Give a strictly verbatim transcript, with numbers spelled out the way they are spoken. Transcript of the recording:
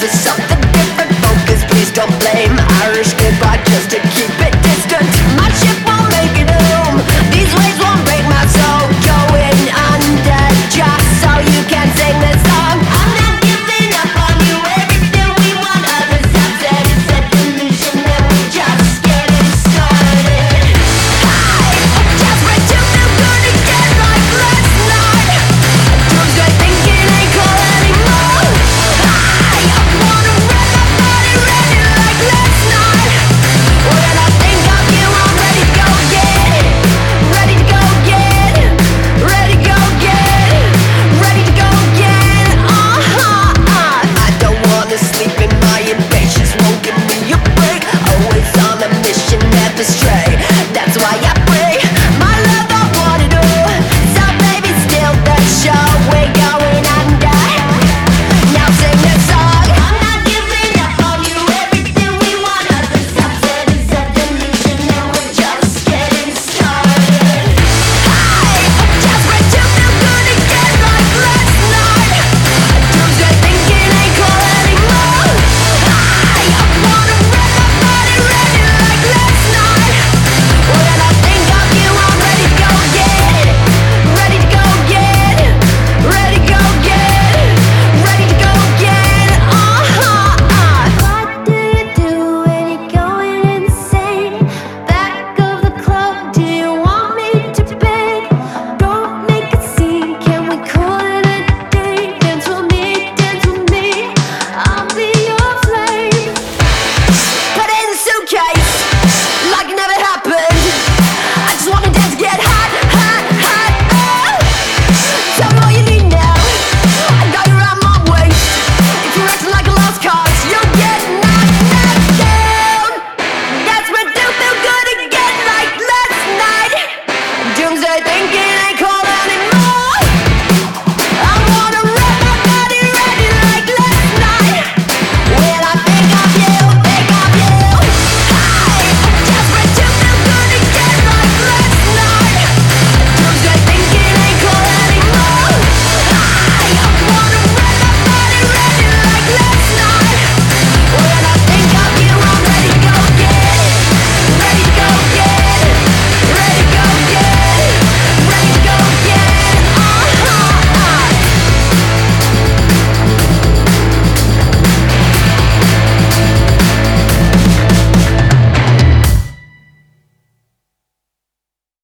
for something different. Focus, please don't blame. Irish goodbye just to keep it distant. My ship won't make it home. These waves won't break my soul. Going under just so you can sing this song.